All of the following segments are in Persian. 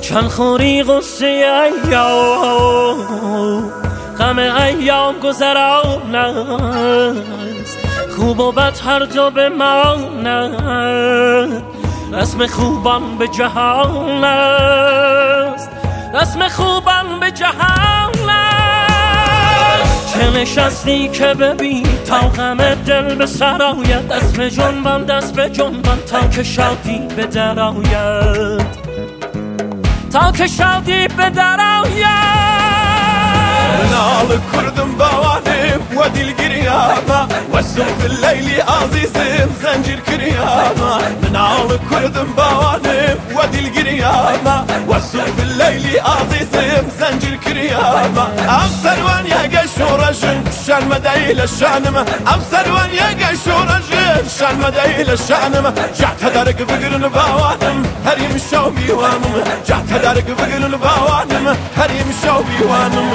روشن خوری غصه ایام، غم ایام گذران است، خوب و بد هر جا بماند، رسم خوبان به جهان است، رسم خوبان به جهان است. چه نشستی که ببین تا غم دل به سر آید، دست به جنبان دست به جنبان تا که شادی به در آید، تا که شادی به در آید. منال كردم بوانم ودي القريامة والسم في الليل عزيزم زنجير كريامة. منال كردم بوانم ودي القريامة والسم في الليل عزيزم زنجير كريامة. أبصر يا قشورجن شان مدايل الشانمة، أبصر يا قشورجن شان مدايل الشانمة. جعت هدارك بقرن بوانم هريم الشوبي وانم، جعت هدارك بقرن بوانم هريم الشوبي وانم.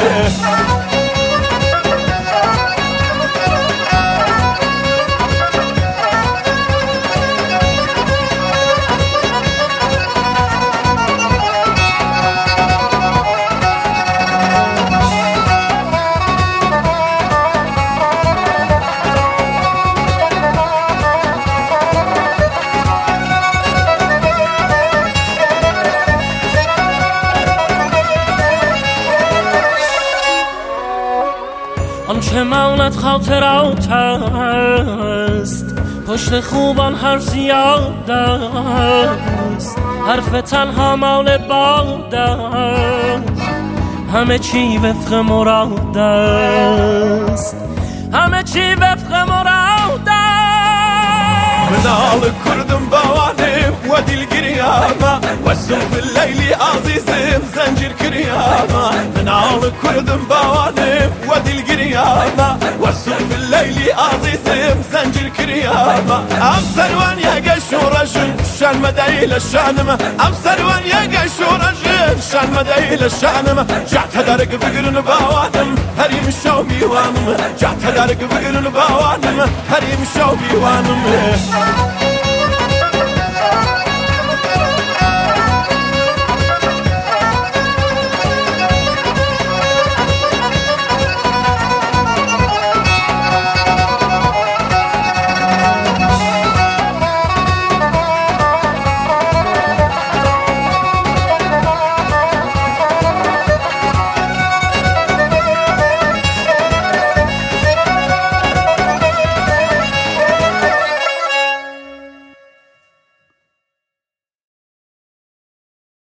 آنچه ماند خاطرات است، پشت خوبان حرف زیاد است، حرف تنها مال باد است، همه چی وفق مراد است، همه چی وفق مراد است. منال كردم بوانم ودي القريامة والسم في الليل عزيزم زنجير كريامة. منال كردم بوانم ودي القريامة والسم في الليل عزيزم زنجير كريامة. أبصر يا قشورجن شان مدايل الشانمة، أبصر يا قشورجن شان مدايل الشانمة. جعت هدارك بقرن بوانم هريم الشوبي وانم، جعت هدارك بقرن بوانم هريم الشوبي وانم.